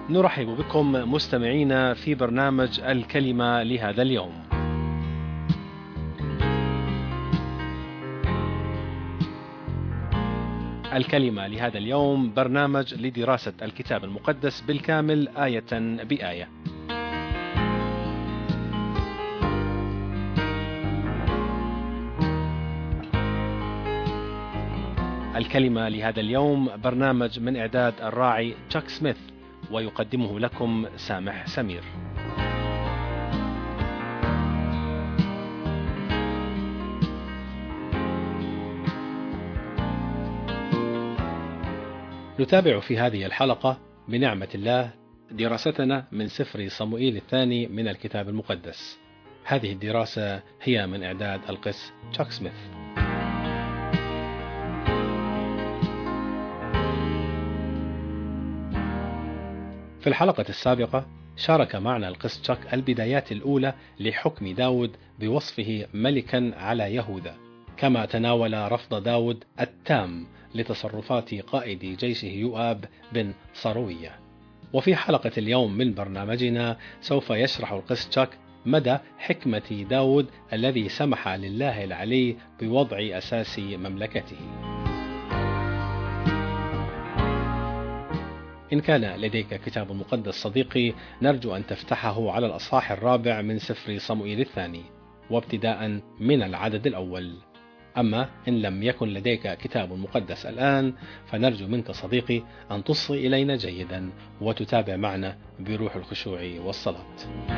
نرحب بكم مستمعينا في برنامج الكلمة لهذا اليوم. الكلمة لهذا اليوم برنامج لدراسة الكتاب المقدس بالكامل آية بآية. الكلمة لهذا اليوم برنامج من إعداد الراعي تشاك سميث، ويقدمه لكم سامح سمير. نتابع في هذه الحلقة بنعمة الله دراستنا من سفر صموئيل الثاني من الكتاب المقدس. هذه الدراسة هي من إعداد القس تشاك سميث. في الحلقة السابقة شارك معنا القس تشاك البدايات الأولى لحكم داود بوصفه ملكا على يهوذا، كما تناول رفض داود التام لتصرفات قائد جيشه يؤاب بن صروية. وفي حلقة اليوم من برنامجنا سوف يشرح القس تشاك مدى حكمة داود الذي سمح لله العلي بوضع أساس مملكته. إن كان لديك كتاب مقدس صديقي، نرجو أن تفتحه على الأصحاح 4 من سفر صموئيل الثاني، وابتداء من العدد الأول. أما إن لم يكن لديك كتاب مقدس الآن، فنرجو منك صديقي أن تصغي إلينا جيدا وتتابع معنا بروح الخشوع والصلاة.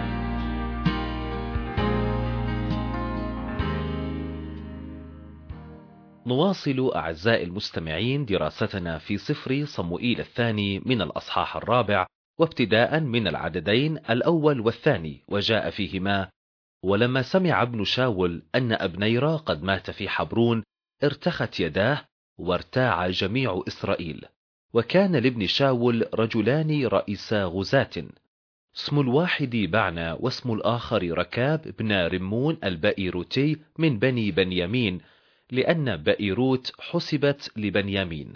نواصل أعزائي المستمعين دراستنا في سفر صموئيل الثاني من الأصحاح 4، وابتداء من العددين الأول والثاني. وجاء فيهما: ولما سمع ابن شاول أن أبنير قد مات في حبرون ارتخت يداه وارتاع جميع إسرائيل. وكان لابن شاول رجلان رئيسا غزاة، اسم الواحد بعنى واسم الآخر ركاب بن رمون البئيروتي من بني بنيامين، لأن بئيروت حسبت لبنيامين.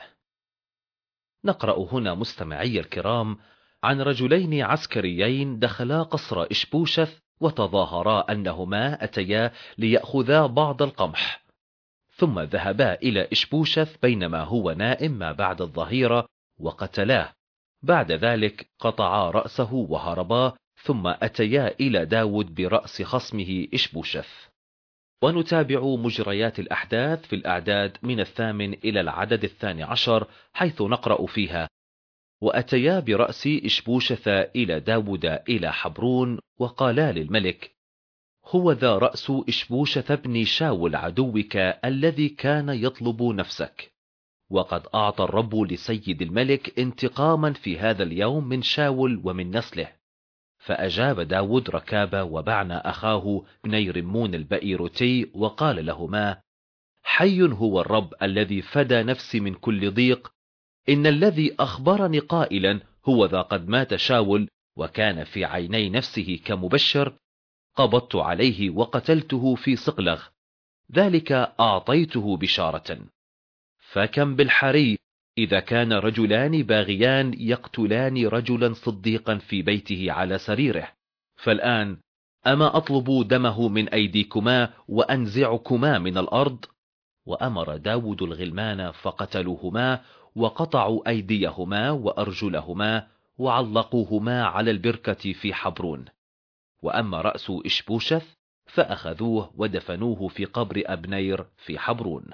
نقرأ هنا مستمعي الكرام عن رجلين عسكريين دخلا قصر إشبوشث وتظاهرا أنهما أتيا ليأخذا بعض القمح، ثم ذهبا إلى إشبوشث بينما هو نائم ما بعد الظهيرة وقتلاه. بعد ذلك قطعا رأسه وهربا، ثم أتيا إلى داود برأس خصمه إشبوشث. ونتابع مجريات الأحداث في الأعداد من 8 إلى العدد 12، حيث نقرأ فيها: وأتيا برأس إشبوشث إلى داود إلى حبرون، وقالا للملك: هو ذا رأس إشبوشث بن شاول عدوك الذي كان يطلب نفسك، وقد أعطى الرب لسيد الملك انتقاما في هذا اليوم من شاول ومن نسله. فأجاب داود ركاب وبعنى أخاه بني رمون البئيروتي وقال لهما: حي هو الرب الذي فدى نفسي من كل ضيق، إن الذي أخبرني قائلا هو ذا قد مات شاول وكان في عيني نفسه كمبشر، قبضت عليه وقتلته في صقلغ، ذلك أعطيته بشارة. فكم بالحري إذا كان رجلان باغيان يقتلان رجلا صديقا في بيته على سريره، فالآن أما أطلب دمه من أيديكما وأنزعكما من الأرض؟ وأمر داود الغلمان فقتلوهما وقطعوا أيديهما وأرجلهما وعلقوهما على البركة في حبرون. وأما رأس إشبوشث فأخذوه ودفنوه في قبر أبنير في حبرون.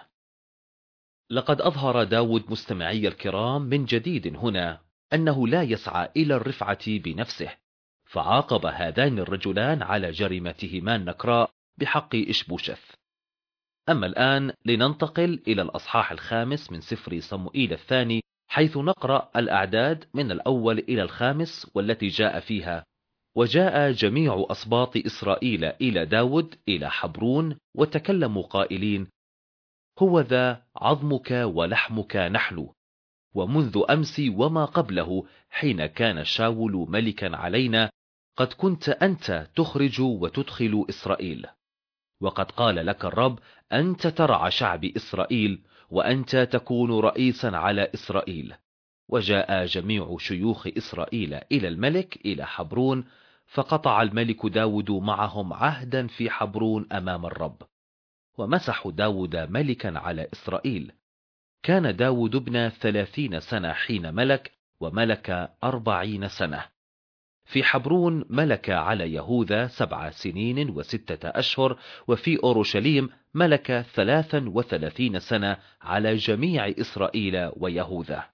لقد أظهر داود مستمعي الكرام من جديد هنا أنه لا يسعى إلى الرفعة بنفسه، فعاقب هذان الرجلان على جريمتهما النكراء بحق إشبوشث. أما الآن لننتقل إلى الأصحاح 5 من سفر صموئيل الثاني، حيث نقرأ الأعداد من الأول إلى 5، والتي جاء فيها: وجاء جميع أسباط إسرائيل إلى داود إلى حبرون وتكلموا قائلين: هو ذا عظمك ولحمك نحن، ومنذ أمس وما قبله حين كان شاول ملكا علينا قد كنت أنت تخرج وتدخل إسرائيل، وقد قال لك الرب أنت ترعى شعب إسرائيل وأنت تكون رئيسا على إسرائيل. وجاء جميع شيوخ إسرائيل إلى الملك إلى حبرون، فقطع الملك داود معهم عهدا في حبرون أمام الرب، ومسحوا داود ملكا على إسرائيل. كان داود ابن 30 سنة حين ملك، وملك 40 سنة. في حبرون ملك على يهوذا 7 سنين و6 أشهر، وفي أورشليم ملك 33 سنة على جميع إسرائيل ويهوذا.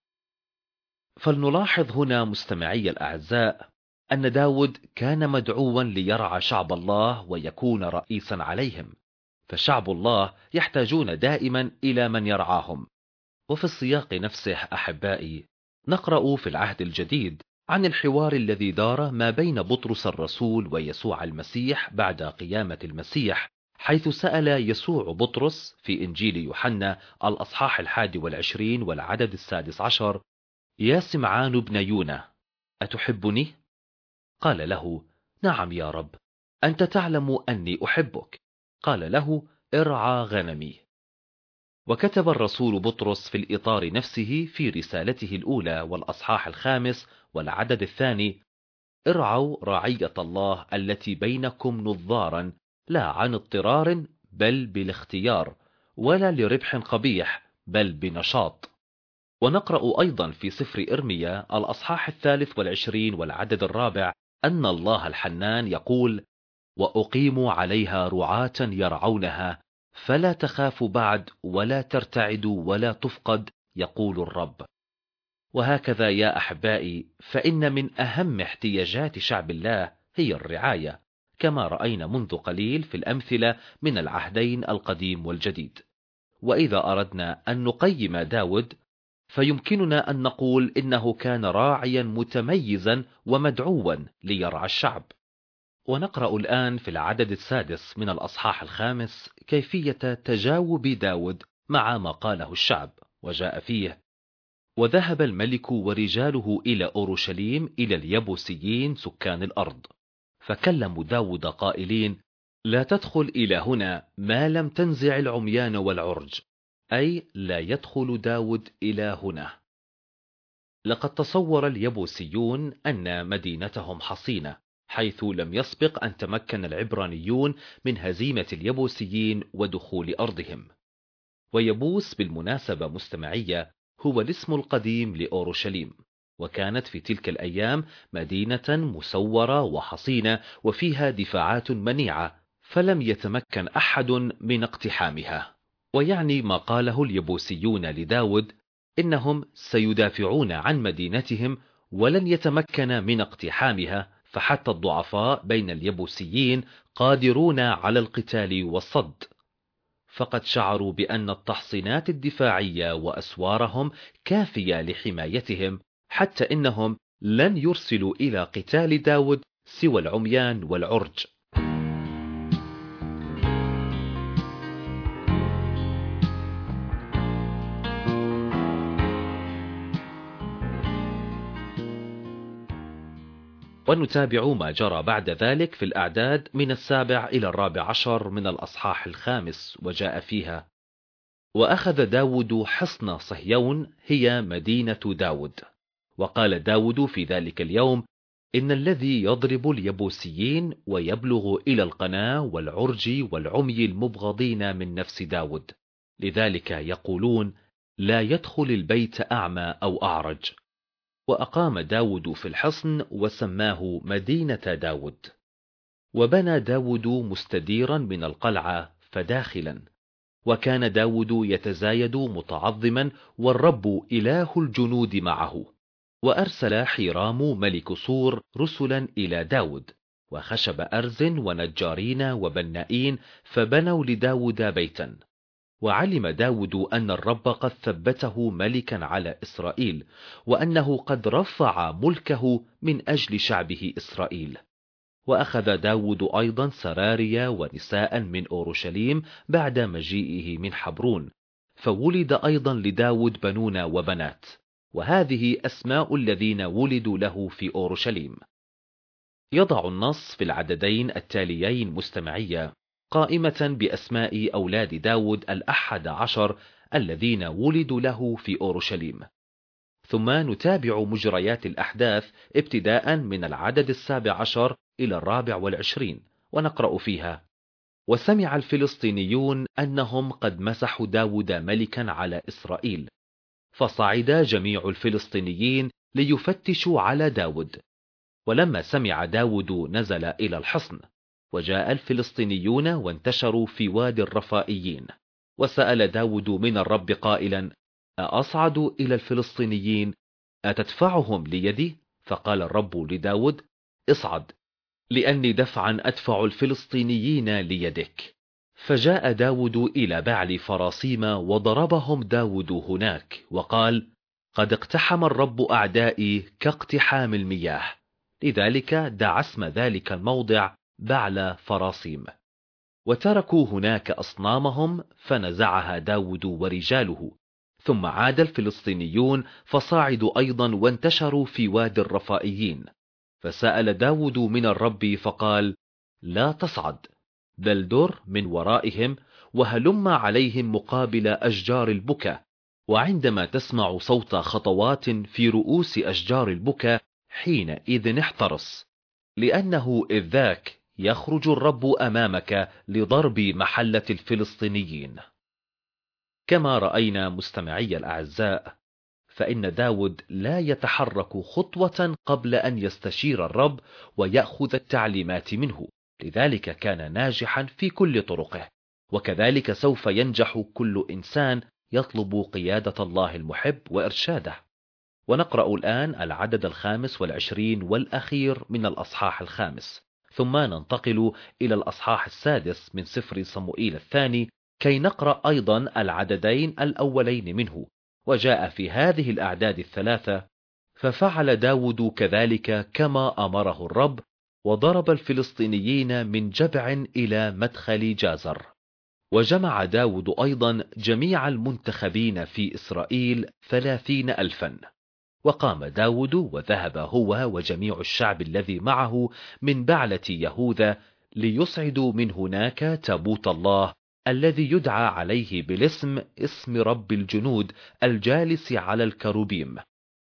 فلنلاحظ هنا مستمعي الأعزاء أن داود كان مدعوا ليرعى شعب الله ويكون رئيسا عليهم، فشعب الله يحتاجون دائما إلى من يرعاهم. وفي السياق نفسه أحبائي نقرأ في العهد الجديد عن الحوار الذي دار ما بين بطرس الرسول ويسوع المسيح بعد قيامة المسيح، حيث سأل يسوع بطرس في إنجيل يوحنا الأصحاح 21 والعدد 16: يا سمعان ابن يونا، أتحبني؟ قال له: نعم يا رب، أنت تعلم أني أحبك. قال له: ارعى غنمي. وكتب الرسول بطرس في الإطار نفسه في رسالته الأولى والأصحاح 5 والعدد 2: ارعوا رعية الله التي بينكم نظارا، لا عن اضطرار بل بالاختيار، ولا لربح قبيح بل بنشاط. ونقرأ أيضا في سفر إرميا الأصحاح 23 والعدد 4 أن الله الحنان يقول: وأقيم عليها رعاة يرعونها، فلا تخافوا بعد ولا ترتعدوا ولا تفقد، يقول الرب. وهكذا يا أحبائي، فإن من أهم احتياجات شعب الله هي الرعاية، كما رأينا منذ قليل في الأمثلة من العهدين القديم والجديد. وإذا أردنا أن نقيم داود، فيمكننا أن نقول إنه كان راعيا متميزا ومدعوا ليرعى الشعب. ونقرأ الآن في العدد 6 من الأصحاح 5 كيفية تجاوب داود مع ما قاله الشعب، وجاء فيه: وذهب الملك ورجاله إلى أورشليم إلى اليبوسيين سكان الأرض، فكلموا داود قائلين: لا تدخل إلى هنا ما لم تنزع العميان والعرج، أي لا يدخل داود إلى هنا. لقد تصور اليبوسيون أن مدينتهم حصينة، حيث لم يسبق أن تمكن العبرانيون من هزيمة اليبوسيين ودخول أرضهم. ويبوس بالمناسبة مستمعية هو الاسم القديم لأورشليم، وكانت في تلك الأيام مدينة مسورة وحصينة وفيها دفاعات منيعة، فلم يتمكن أحد من اقتحامها. ويعني ما قاله اليبوسيون لداود إنهم سيدافعون عن مدينتهم ولن يتمكن من اقتحامها، فحتى الضعفاء بين اليبوسيين قادرون على القتال والصد. فقد شعروا بأن التحصينات الدفاعية وأسوارهم كافية لحمايتهم، حتى إنهم لن يرسلوا إلى قتال داود سوى العميان والعرج. ونتابع ما جرى بعد ذلك في الأعداد من 7 إلى 14 من الأصحاح 5، وجاء فيها: وأخذ داود حصن صهيون هي مدينة داود، وقال داود في ذلك اليوم: إن الذي يضرب اليبوسيين ويبلغ إلى القناة والعرج والعمي المبغضين من نفس داود، لذلك يقولون: لا يدخل البيت أعمى أو أعرج. وأقام داود في الحصن وسماه مدينة داود. وبنى داود مستديرا من القلعة فداخلا، وكان داود يتزايد متعظما، والرب إله الجنود معه. وأرسل حيرام ملك صور رسلا إلى داود، وخشب أرز ونجارين وبنائين، فبنوا لداود بيتا. وعلم داود أن الرب قد ثبته ملكا على إسرائيل، وأنه قد رفع ملكه من أجل شعبه إسرائيل. وأخذ داود أيضا سراريا ونساء من أورشليم بعد مجيئه من حبرون، فولد أيضا لداود بنون وبنات، وهذه أسماء الذين ولدوا له في أورشليم. يضع النص في العددين التاليين مستمعية قائمة بأسماء أولاد داود 11 الذين ولدوا له في أورشليم. ثم نتابع مجريات الأحداث ابتداء من العدد 17 إلى 24 ونقرأ فيها: وسمع الفلسطينيون أنهم قد مسحوا داود ملكا على إسرائيل، فصعد جميع الفلسطينيين ليفتشوا على داود. ولما سمع داود نزل إلى الحصن، وجاء الفلسطينيون وانتشروا في وادي الرفائيين. وسأل داود من الرب قائلا: أصعد إلى الفلسطينيين؟ أتدفعهم ليدي؟ فقال الرب لداود: اصعد، لأني دفعا أدفع الفلسطينيين ليدك. فجاء داود إلى بعل فراسيم وضربهم داود هناك، وقال: قد اقتحم الرب أعدائي كاقتحام المياه. لذلك دعا اسم ذلك الموضع بعل فراسيم. وتركوا هناك أصنامهم فنزعها داود ورجاله. ثم عاد الفلسطينيون فصعدوا أيضا وانتشروا في وادي الرفائيين. فسأل داود من الرب فقال: لا تصعد، بل در من ورائهم وهلم عليهم مقابل أشجار البكا. وعندما تسمع صوت خطوات في رؤوس أشجار البكا حينئذ احترس، لأنه إذ ذاك يخرج الرب أمامك لضرب محلة الفلسطينيين. كما رأينا مستمعي الأعزاء، فإن داود لا يتحرك خطوة قبل أن يستشير الرب ويأخذ التعليمات منه، لذلك كان ناجحا في كل طرقه. وكذلك سوف ينجح كل إنسان يطلب قيادة الله المحب وإرشاده. ونقرأ الآن العدد 25 والأخير من الأصحاح 5، ثم ننتقل إلى الأصحاح 6 من سفر صموئيل الثاني كي نقرأ أيضا العددين الأولين منه. وجاء في هذه الأعداد 3: ففعل داود كذلك كما أمره الرب، وضرب الفلسطينيين من جبع إلى مدخل جازر. وجمع داود أيضا جميع المنتخبين في إسرائيل 30,000. وقام داود وذهب هو وجميع الشعب الذي معه من بعلة يهوذا ليصعدوا من هناك تابوت الله الذي يدعى عليه بالاسم اسم رب الجنود الجالس على الكروبيم.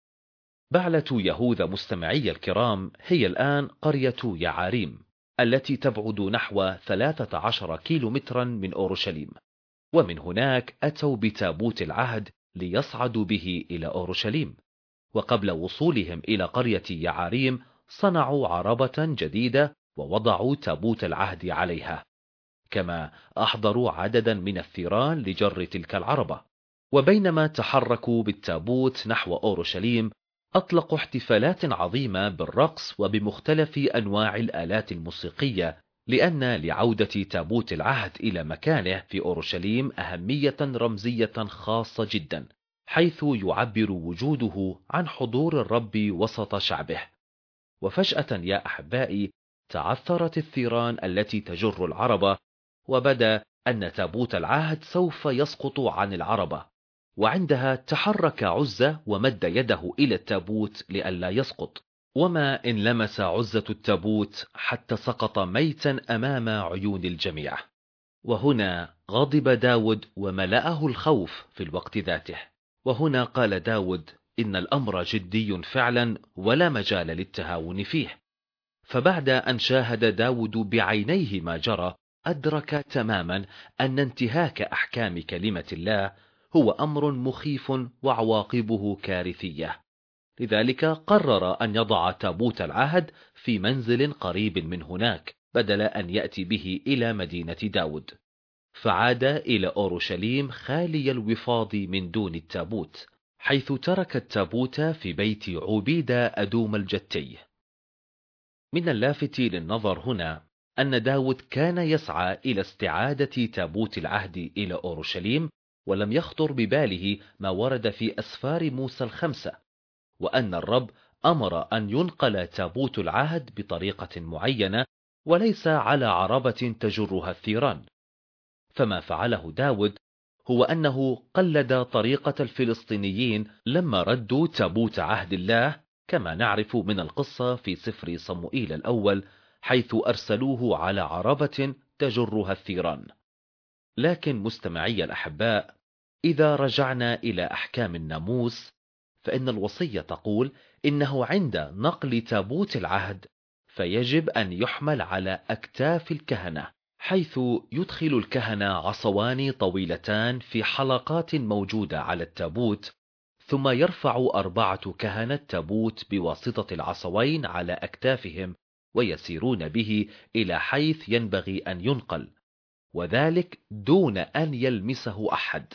بعلة يهوذا مستمعي الكرام هي الآن قرية يعاريم التي تبعد نحو 13 كيلومترا من أورشليم. ومن هناك أتوا بتابوت العهد ليصعدوا به إلى أورشليم. وقبل وصولهم إلى قرية يعاريم صنعوا عربة جديدة ووضعوا تابوت العهد عليها، كما أحضروا عددا من الثيران لجر تلك العربة. وبينما تحركوا بالتابوت نحو أورشليم أطلقوا احتفالات عظيمة بالرقص وبمختلف أنواع الآلات الموسيقية، لأن لعودة تابوت العهد إلى مكانه في أورشليم أهمية رمزية خاصة جدا، حيث يعبر وجوده عن حضور الرب وسط شعبه. وفجأة يا أحبائي تعثرت الثيران التي تجر العربة، وبدا أن تابوت العهد سوف يسقط عن العربة. وعندها تحرك عزة ومد يده إلى التابوت لئلا يسقط، وما إن لمس عزة التابوت حتى سقط ميتا أمام عيون الجميع. وهنا غضب داود وملأه الخوف في الوقت ذاته. وهنا قال داود: إن الأمر جدي فعلا ولا مجال للتهاون فيه. فبعد أن شاهد داود بعينيه ما جرى أدرك تماما أن انتهاك أحكام كلمة الله هو أمر مخيف وعواقبه كارثية. لذلك قرر أن يضع تابوت العهد في منزل قريب من هناك بدل أن يأتي به إلى مدينة داود. فعاد إلى أورشليم خالي الوفاض من دون التابوت، حيث ترك التابوت في بيت عبيدة أدوم الجتي. من اللافت للنظر هنا أن داود كان يسعى إلى استعادة تابوت العهد إلى أورشليم، ولم يخطر بباله ما ورد في أسفار موسى 5، وأن الرب أمر أن ينقل تابوت العهد بطريقة معينة وليس على عربة تجرها الثيران. فما فعله داود هو أنه قلد طريقة الفلسطينيين لما ردوا تابوت عهد الله، كما نعرف من القصة في سفر صموئيل الأول، حيث أرسلوه على عربة تجرها الثيران. لكن مستمعي الأحباء، إذا رجعنا إلى أحكام الناموس فإن الوصية تقول إنه عند نقل تابوت العهد فيجب أن يحمل على أكتاف الكهنة، حيث يدخل الكهنة عصوان طويلتان في حلقات موجودة على التابوت، ثم يرفع 4 كهنة تابوت بواسطة العصوين على أكتافهم ويسيرون به إلى حيث ينبغي أن ينقل، وذلك دون أن يلمسه أحد.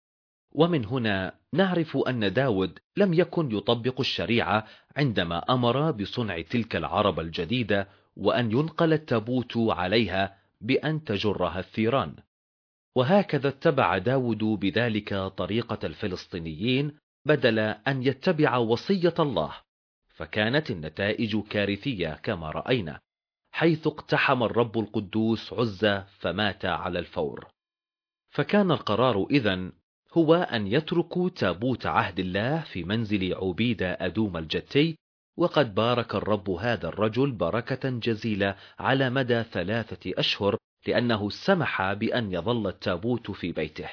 ومن هنا نعرف أن داود لم يكن يطبق الشريعة عندما أمر بصنع تلك العربة الجديدة وأن ينقل التابوت عليها بأن تجرها الثيران. وهكذا اتبع داود بذلك طريقة الفلسطينيين بدل أن يتبع وصية الله، فكانت النتائج كارثية كما رأينا، حيث اقتحم الرب القدوس عزة فمات على الفور. فكان القرار إذن هو أن يتركوا تابوت عهد الله في منزل عبيدة أدوم الجتي، وقد بارك الرب هذا الرجل بركة جزيلة على مدى 3 أشهر، لأنه سمح بأن يظل التابوت في بيته.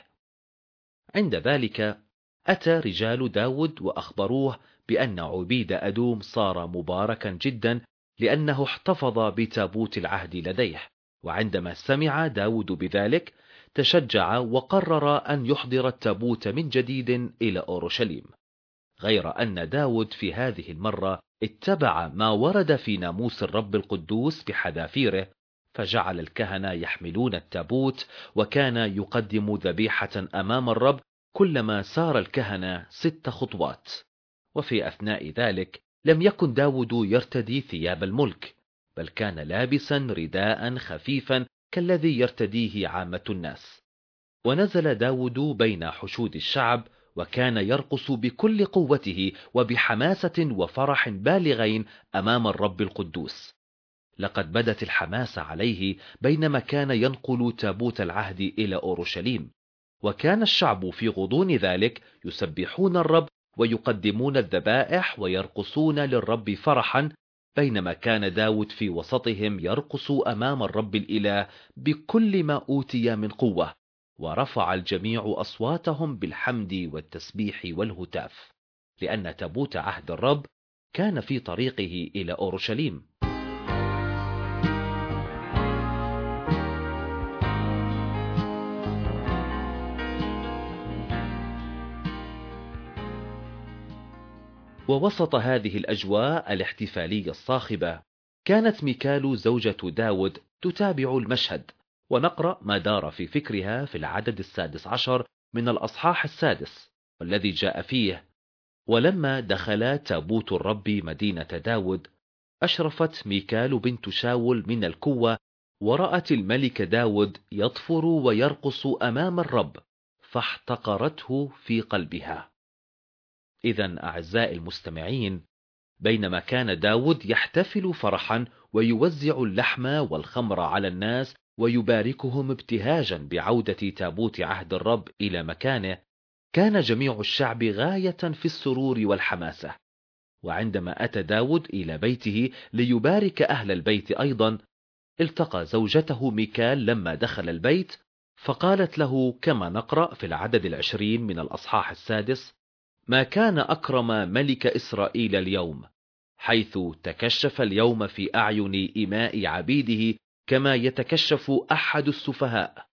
عند ذلك أتى رجال داود وأخبروه بأن عبيدة أدوم صار مباركا جدا لأنه احتفظ بتابوت العهد لديه. وعندما سمع داود بذلك تشجع وقرر أن يحضر التابوت من جديد إلى أورشليم، غير أن داود في هذه المرة اتبع ما ورد في ناموس الرب القدوس بحذافيره، فجعل الكهنة يحملون التابوت، وكان يقدم ذبيحة أمام الرب كلما سار الكهنة 6 خطوات. وفي أثناء ذلك لم يكن داود يرتدي ثياب الملك، بل كان لابسا رداء خفيفا كالذي يرتديه عامة الناس. ونزل داود بين حشود الشعب، وكان يرقص بكل قوته وبحماسة وفرح بالغين أمام الرب القدوس. لقد بدت الحماس عليه بينما كان ينقل تابوت العهد إلى أورشليم، وكان الشعب في غضون ذلك يسبحون الرب ويقدمون الذبائح ويرقصون للرب فرحا، بينما كان داود في وسطهم يرقص أمام الرب الإله بكل ما أوتي من قوة، ورفع الجميع أصواتهم بالحمد والتسبيح والهتاف، لأن تابوت عهد الرب كان في طريقه إلى أورشليم. ووسط هذه الأجواء الاحتفالية الصاخبة كانت ميكال زوجة داود تتابع المشهد، ونقرأ ما دار في فكرها في العدد 16 من الأصحاح 6، والذي جاء فيه: ولما دخل تابوت الرب مدينة داود أشرفت ميكال بنت شاول من الكوة، ورأت الملك داود يطفر ويرقص أمام الرب، فاحتقرته في قلبها. إذن أعزائي المستمعين، بينما كان داود يحتفل فرحا ويوزع اللحم والخمر على الناس ويباركهم ابتهاجا بعودة تابوت عهد الرب إلى مكانه، كان جميع الشعب غاية في السرور والحماسة. وعندما أتى داود إلى بيته ليبارك أهل البيت أيضا، التقى زوجته ميكال لما دخل البيت، فقالت له كما نقرأ في العدد 20 من الأصحاح 6: ما كان أكرم ملك إسرائيل اليوم، حيث تكشف اليوم في أعين إماء عبيده كما يتكشف أحد السفهاء.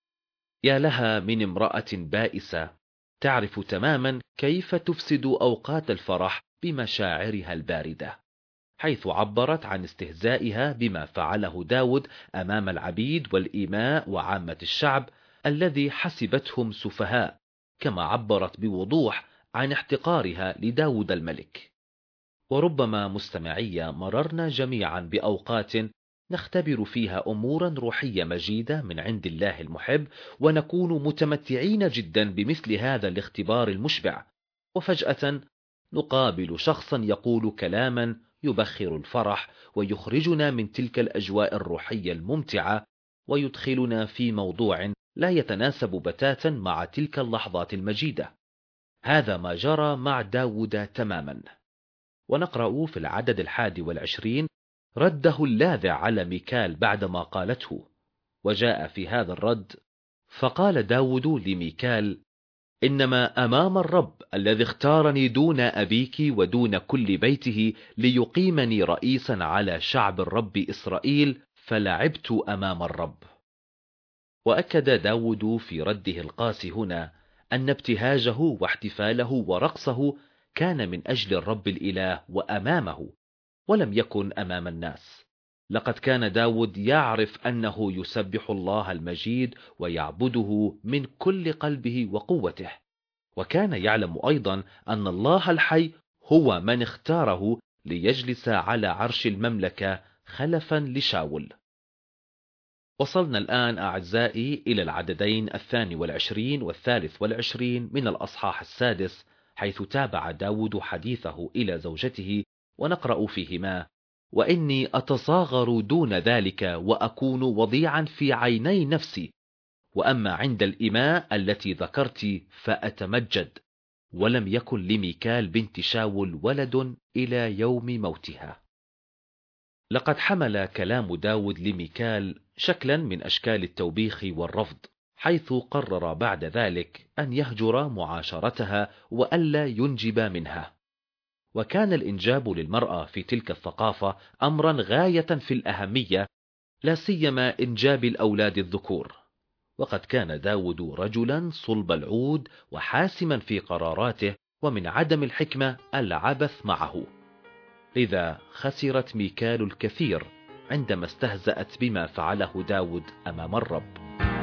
يا لها من امرأة بائسة تعرف تماما كيف تفسد أوقات الفرح بمشاعرها الباردة، حيث عبرت عن استهزائها بما فعله داود أمام العبيد والإماء وعامة الشعب الذي حسبتهم سفهاء، كما عبرت بوضوح عن احتقارها لداود الملك. وربما مستمعي مررنا جميعا بأوقات نختبر فيها أمورا روحية مجيدة من عند الله المحب، ونكون متمتعين جدا بمثل هذا الاختبار المشبع، وفجأة نقابل شخصا يقول كلاما يبخر الفرح ويخرجنا من تلك الأجواء الروحية الممتعة، ويدخلنا في موضوع لا يتناسب بتاتا مع تلك اللحظات المجيدة. هذا ما جرى مع داود تماما. ونقرأ في العدد 21: رده اللاذع على ميكال بعدما قالته. وجاء في هذا الرد: فقال داود لميكال: إنما أمام الرب الذي اختارني دون أبيك ودون كل بيته ليقيمني رئيسا على شعب الرب إسرائيل، فلعبت أمام الرب. وأكد داود في رده القاسي هنا أن ابتهاجه واحتفاله ورقصه كان من أجل الرب الإله وأمامه، ولم يكن أمام الناس. لقد كان داود يعرف أنه يسبح الله المجيد ويعبده من كل قلبه وقوته، وكان يعلم أيضا أن الله الحي هو من اختاره ليجلس على عرش المملكة خلفا لشاول. وصلنا الآن أعزائي إلى العددين 22 و23 من الأصحاح 6، حيث تابع داود حديثه إلى زوجته، ونقرأ فيهما: وإني أتصاغر دون ذلك وأكون وضيعا في عيني نفسي، وأما عند الإماء التي ذكرت فأتمجد، ولم يكن لميكال بنت شاول ولد إلى يوم موتها. لقد حمل كلام داود لميكال شكلا من أشكال التوبيخ والرفض، حيث قرر بعد ذلك أن يهجر معاشرتها وألا ينجب منها. وكان الإنجاب للمرأة في تلك الثقافة أمرا غاية في الأهمية، لا سيما إنجاب الأولاد الذكور. وقد كان داود رجلا صلب العود وحاسما في قراراته، ومن عدم الحكمة العبث معه، لذا خسرت ميكال الكثير عندما استهزأت بما فعله داود أمام الرب.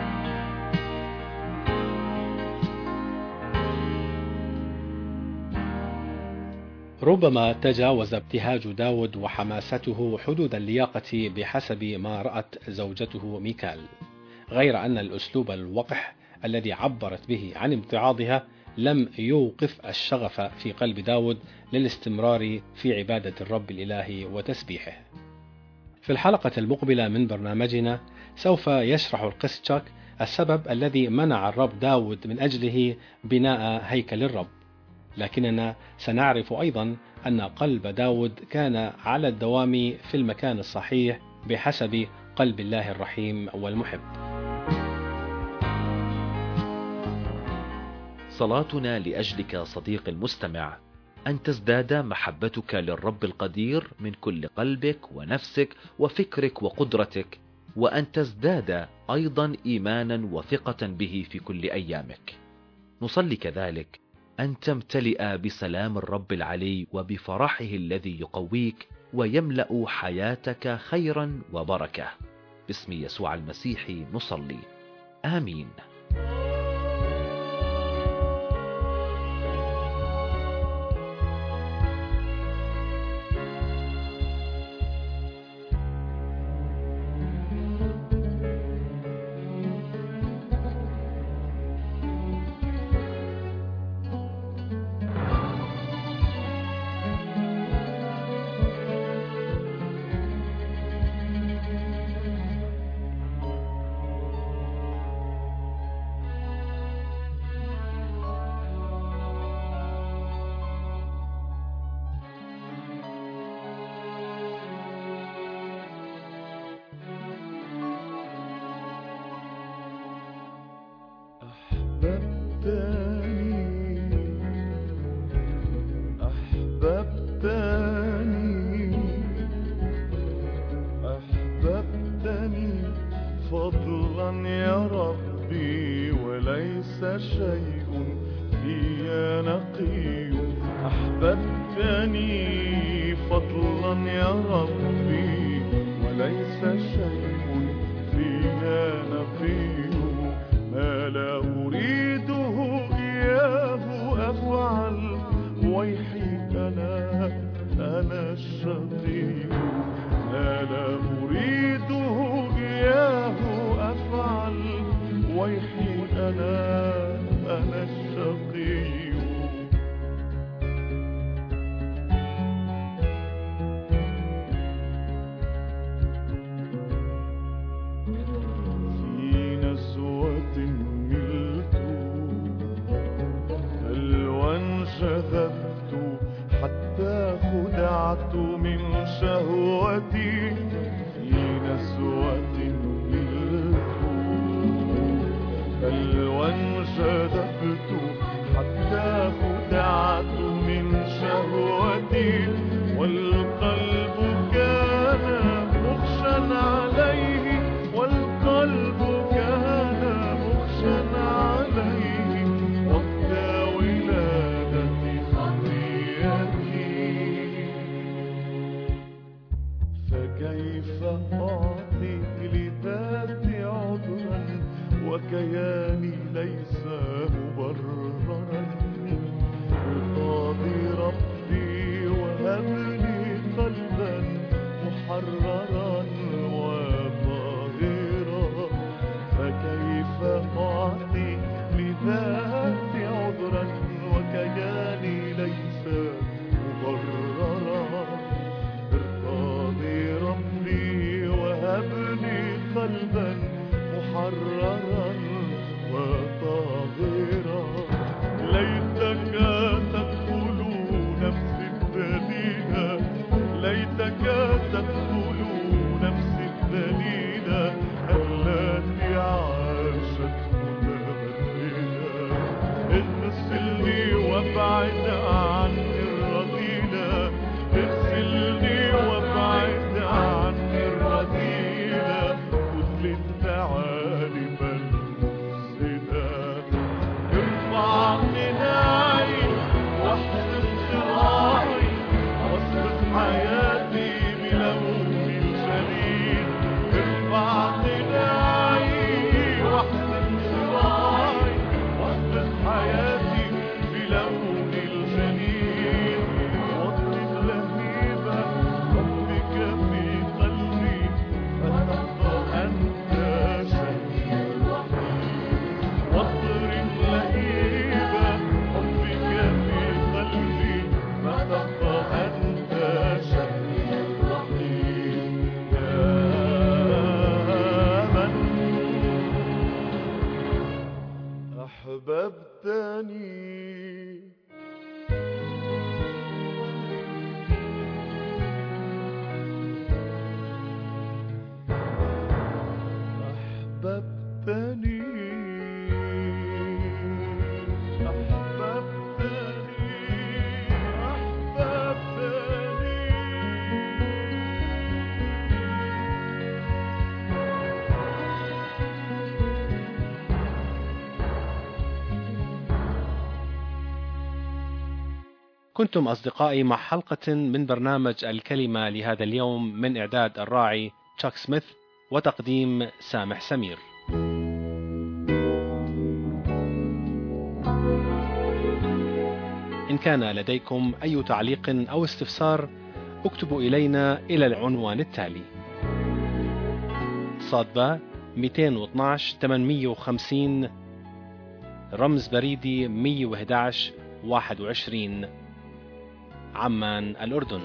ربما تجاوز ابتهاج داود وحماسته حدود اللياقة بحسب ما رأت زوجته ميكال، غير أن الأسلوب الوقح الذي عبرت به عن امتعاضها لم يوقف الشغف في قلب داود للاستمرار في عبادة الرب الإله وتسبيحه. في الحلقة المقبلة من برنامجنا سوف يشرح القس تشاك السبب الذي منع الرب داود من أجله بناء هيكل الرب، لكننا سنعرف أيضا أن قلب داود كان على الدوام في المكان الصحيح بحسب قلب الله الرحيم والمحب. صلاتنا لأجلك صديق المستمع أن تزداد محبتك للرب القدير من كل قلبك ونفسك وفكرك وقدرتك، وأن تزداد أيضا إيمانا وثقة به في كل أيامك. نصلي كذلك أن تمتلئ بسلام الرب العلي وبفرحه الذي يقويك ويملأ حياتك خيرا وبركة. باسم يسوع المسيح نصلي، آمين. أحببتني فضلا يا ربي وليس شيء في نقي. أحببتني فضلا يا ربي وليس شيء فيها نقي. ما لا أريده إياه أفعل، ويحي أنا الشقي. ما لا أريده إياه أفعل، ويحي أنا الشقي. في نزوة ملت بلوى انشذبت حتى خدعت من شهوتي. في نزوة ملت بلوى انشذبت محررا وطاهرا. ليتك تدخل نفسي الذليلة، ليتك تدخل نفسي الذليلة التي عاشت متبذلة. اغسلني وابعد عني الرذيلة، اغسلني وابعد عني الرذيلة، كل الثعالب المفسدة. ارفع غناي واحسن صراعي، واصلح حياتي بلون الجليل. ارفع غناي واحسن صراعي، واصلح حياتي بلون الجليل. واطلب لهيب حبك في قلبي فتبقى أنت شهيد الوحيد. واضرب لهيب حبك في قلبي فتبقى أنت شهيد الوحيد. يا من أحببتني. أحببتني، أحببتني، أحببتني. كنتم أصدقائي مع حلقة من برنامج الكلمة لهذا اليوم، من إعداد الراعي تشاك سميث وتقديم سامح سمير. إن كان لديكم أي تعليق أو استفسار اكتبوا إلينا إلى العنوان التالي: صادبة 212 850 رمز بريدي 111 21 عمان الأردن.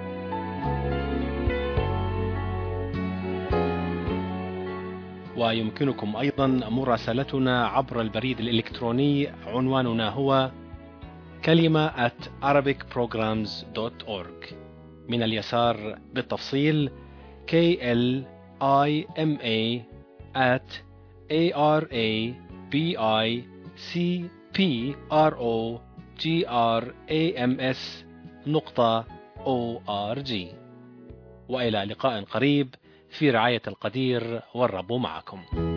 ويمكنكم أيضا مراسلتنا عبر البريد الإلكتروني، عنواننا هو kalima@arabicprograms.org. من اليسار بالتفصيل kalima@arabicprograms.org. وإلى لقاء قريب، في رعاية القدير، والرب معكم.